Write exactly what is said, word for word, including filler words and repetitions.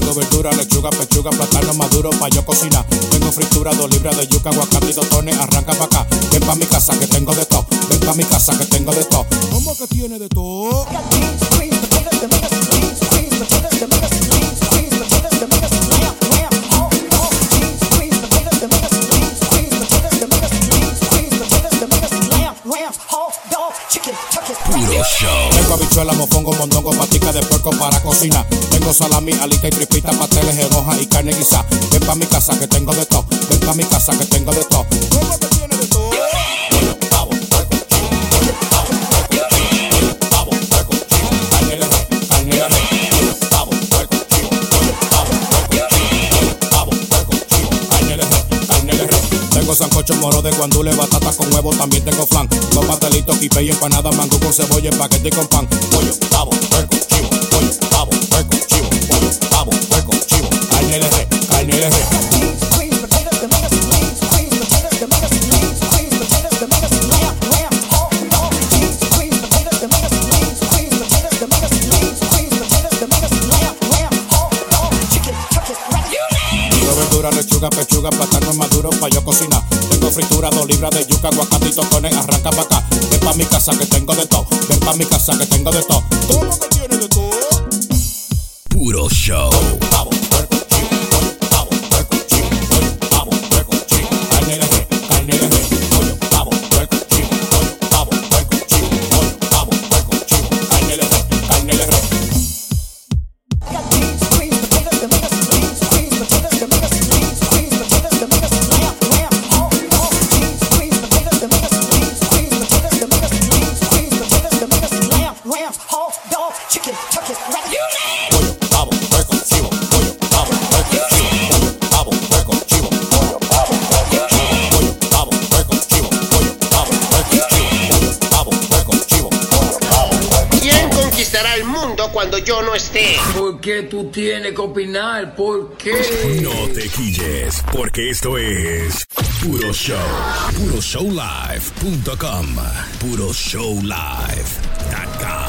Tengo verdura, lechuga, pechuga, plátano maduro pa' yo cocinar. Tengo fritura, dos libras de yuca, aguacate y tostones. Arranca pa' acá, ven pa' mi casa que tengo de todo. Ven pa' mi casa que tengo de todo. ¿Cómo que tiene de todo? Puro show. Tengo habichuela, mofongo, mondongo, patica de puerco para cocinar. Tengo salami, alita y tripita, pasteles en hoja y carne guisada. Ven pa' mi casa que tengo de todo. Ven pa' mi casa que tengo de todo. ¿Cómo que tiene de todo? Pollo, pavo, puerco, chivo. Pollo, pavo, puerco, chivo. Pollo, pavo, puerco, chivo. Carne de res, carne de res. Pollo, pavo, puerco, chivo. Pollo, pavo, puerco, chivo. Pollo, pavo, puerco, chivo. Carne de res, carne de res. Tengo sancocho, moro de guandule, batata con huevo, también tengo flan. Dos pastelitos, quipe y empanada, mango con cebolla, espagueti y con pan. Pollo, pavo, puerco, chivo. Pollo, pavo, puerco, chivo. Pollo, pavo, puerco, chivo. Carne de res, carne de res. Lechuga, pechuga, plátano maduro pa' yo cocinar. Tengo fritura, dos libras de yuca, aguacate y tostones. Arranca pa' acá, ven pa' mi casa que tengo de todo. Ven pa' mi casa que tengo de todo. ¿Cómo que tiene de todo? Puro show. Pollo, pavo, puerco, chivo. Pollo, pavo, puerco, chivo. Pollo, pavo, puerco, chivo. Carne de res, carne de res. Pollo, pavo, puerco, chivo. Pollo, pavo, puerco, chivo. Pollo, pavo, puerco, chivo. Carne de res, carne de res. El mundo cuando yo no esté. ¿Por qué tú tienes que opinar? ¿Por qué? No te quilles, porque esto es Puro Show. Puro Show Live punto com. Puro Show Live punto com.